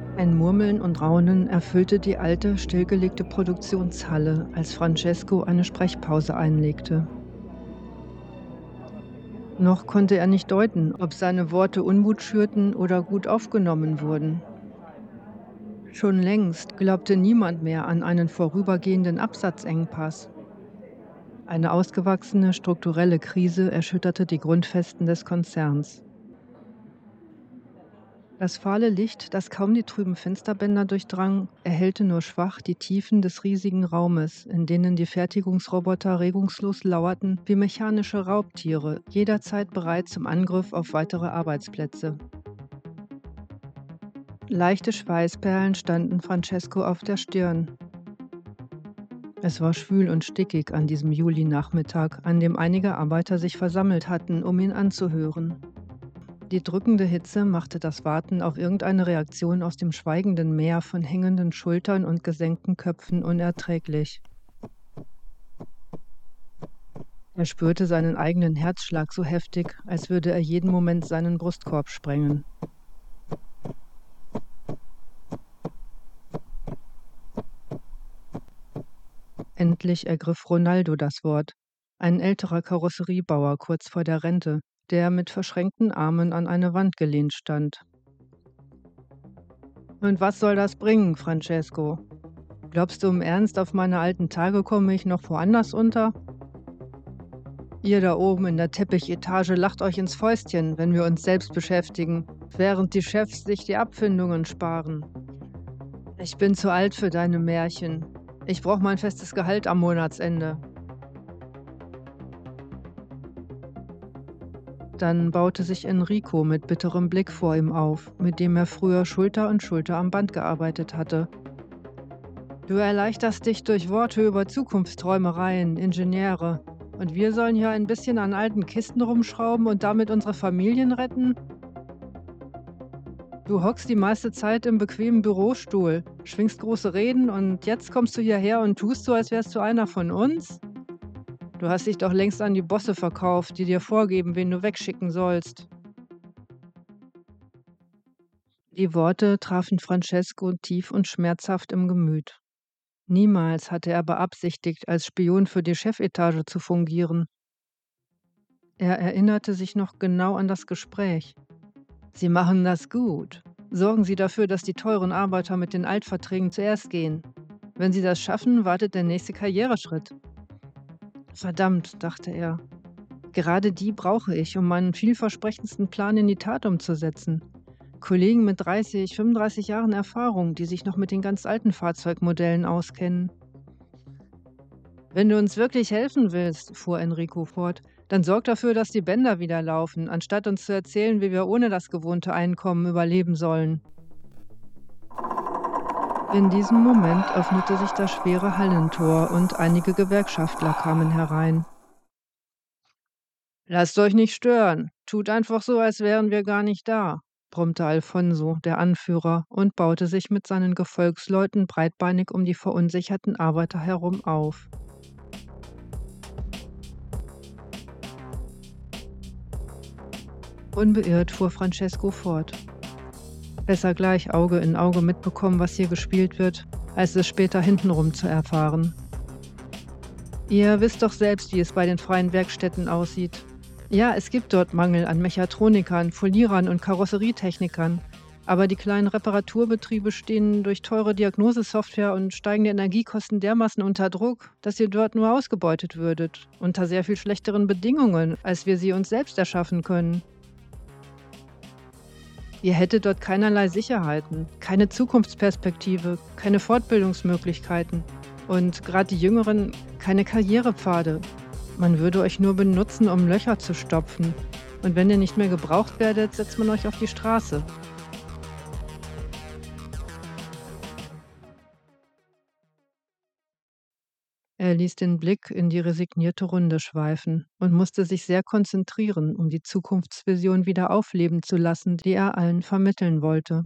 Ein Murmeln und Raunen erfüllte die alte, stillgelegte Produktionshalle, als Francesco eine Sprechpause einlegte. Noch konnte er nicht deuten, ob seine Worte Unmut schürten oder gut aufgenommen wurden. Schon längst glaubte niemand mehr an einen vorübergehenden Absatzengpass. Eine ausgewachsene strukturelle Krise erschütterte die Grundfesten des Konzerns. Das fahle Licht, das kaum die trüben Fensterbänder durchdrang, erhellte nur schwach die Tiefen des riesigen Raumes, in denen die Fertigungsroboter regungslos lauerten wie mechanische Raubtiere, jederzeit bereit zum Angriff auf weitere Arbeitsplätze. Leichte Schweißperlen standen Francesco auf der Stirn. Es war schwül und stickig an diesem Julinachmittag, an dem einige Arbeiter sich versammelt hatten, um ihn anzuhören. Die drückende Hitze machte das Warten auf irgendeine Reaktion aus dem schweigenden Meer von hängenden Schultern und gesenkten Köpfen unerträglich. Er spürte seinen eigenen Herzschlag so heftig, als würde er jeden Moment seinen Brustkorb sprengen. Endlich ergriff Ronaldo das Wort, ein älterer Karosseriebauer kurz vor der Rente, der mit verschränkten Armen an eine Wand gelehnt stand. Und was soll das bringen, Francesco? Glaubst du im Ernst, auf meine alten Tage komme ich noch woanders unter? Ihr da oben in der Teppichetage lacht euch ins Fäustchen, wenn wir uns selbst beschäftigen, während die Chefs sich die Abfindungen sparen. Ich bin zu alt für deine Märchen. Ich brauche mein festes Gehalt am Monatsende. Dann baute sich Enrico mit bitterem Blick vor ihm auf, mit dem er früher Schulter an Schulter am Band gearbeitet hatte. Du erleichterst dich durch Worte über Zukunftsträumereien, Ingenieure. Und wir sollen hier ein bisschen an alten Kisten rumschrauben und damit unsere Familien retten? Du hockst die meiste Zeit im bequemen Bürostuhl, schwingst große Reden und jetzt kommst du hierher und tust so, als wärst du einer von uns? Du hast dich doch längst an die Bosse verkauft, die dir vorgeben, wen du wegschicken sollst. Die Worte trafen Francesco tief und schmerzhaft im Gemüt. Niemals hatte er beabsichtigt, als Spion für die Chefetage zu fungieren. Er erinnerte sich noch genau an das Gespräch. Sie machen das gut. Sorgen Sie dafür, dass die teuren Arbeiter mit den Altverträgen zuerst gehen. Wenn Sie das schaffen, wartet der nächste Karriereschritt. Verdammt, dachte er. Gerade die brauche ich, um meinen vielversprechendsten Plan in die Tat umzusetzen. Kollegen mit 30, 35 Jahren Erfahrung, die sich noch mit den ganz alten Fahrzeugmodellen auskennen. Wenn du uns wirklich helfen willst, fuhr Enrico fort, dann sorg dafür, dass die Bänder wieder laufen, anstatt uns zu erzählen, wie wir ohne das gewohnte Einkommen überleben sollen. In diesem Moment öffnete sich das schwere Hallentor und einige Gewerkschaftler kamen herein. Lasst euch nicht stören, tut einfach so, als wären wir gar nicht da, brummte Alfonso, der Anführer, und baute sich mit seinen Gefolgsleuten breitbeinig um die verunsicherten Arbeiter herum auf. Unbeirrt fuhr Francesco fort. Besser gleich Auge in Auge mitbekommen, was hier gespielt wird, als es später hintenrum zu erfahren. Ihr wisst doch selbst, wie es bei den freien Werkstätten aussieht. Ja, es gibt dort Mangel an Mechatronikern, Folierern und Karosserietechnikern. Aber die kleinen Reparaturbetriebe stehen durch teure Diagnosesoftware und steigende Energiekosten dermaßen unter Druck, dass ihr dort nur ausgebeutet würdet, unter sehr viel schlechteren Bedingungen, als wir sie uns selbst erschaffen können. Ihr hättet dort keinerlei Sicherheiten, keine Zukunftsperspektive, keine Fortbildungsmöglichkeiten und gerade die Jüngeren keine Karrierepfade. Man würde euch nur benutzen, um Löcher zu stopfen. Und wenn ihr nicht mehr gebraucht werdet, setzt man euch auf die Straße. Er ließ den Blick in die resignierte Runde schweifen und musste sich sehr konzentrieren, um die Zukunftsvision wieder aufleben zu lassen, die er allen vermitteln wollte.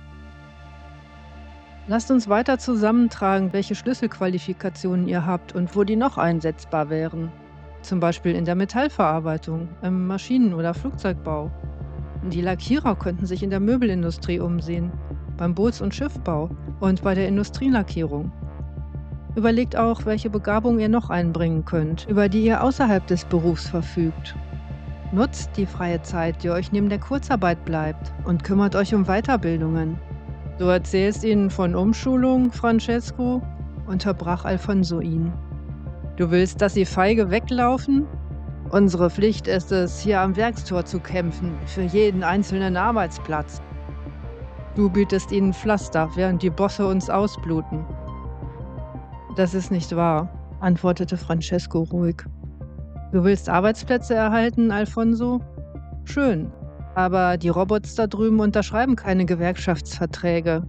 Lasst uns weiter zusammentragen, welche Schlüsselqualifikationen ihr habt und wo die noch einsetzbar wären. Zum Beispiel in der Metallverarbeitung, im Maschinen- oder Flugzeugbau. Die Lackierer könnten sich in der Möbelindustrie umsehen. beim Boots- und Schiffbau und bei der Industrielackierung. Überlegt auch, welche Begabung ihr noch einbringen könnt, über die ihr außerhalb des Berufs verfügt. Nutzt die freie Zeit, die euch neben der Kurzarbeit bleibt, und kümmert euch um Weiterbildungen. Du erzählst ihnen von Umschulung, Francesco? Unterbrach Alfonso ihn. Du willst, dass sie feige weglaufen? Unsere Pflicht ist es, hier am Werkstor zu kämpfen, für jeden einzelnen Arbeitsplatz. Du bietest ihnen Pflaster, während die Bosse uns ausbluten. Das ist nicht wahr, antwortete Francesco ruhig. Du willst Arbeitsplätze erhalten, Alfonso? Schön, aber die Robots da drüben unterschreiben keine Gewerkschaftsverträge.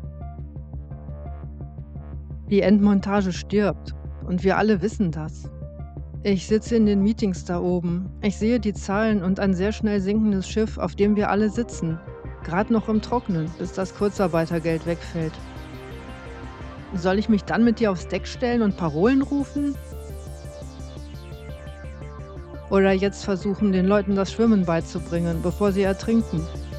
Die Endmontage stirbt und wir alle wissen das. Ich sitze in den Meetings da oben. Ich sehe die Zahlen und ein sehr schnell sinkendes Schiff, auf dem wir alle sitzen. Gerade noch im Trocknen, bis das Kurzarbeitergeld wegfällt. Soll ich mich dann mit dir aufs Deck stellen und Parolen rufen? Oder jetzt versuchen, den Leuten das Schwimmen beizubringen, bevor sie ertrinken?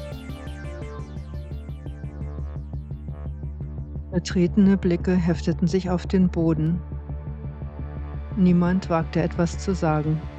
Vertretene Blicke hefteten sich auf den Boden. Niemand wagte etwas zu sagen.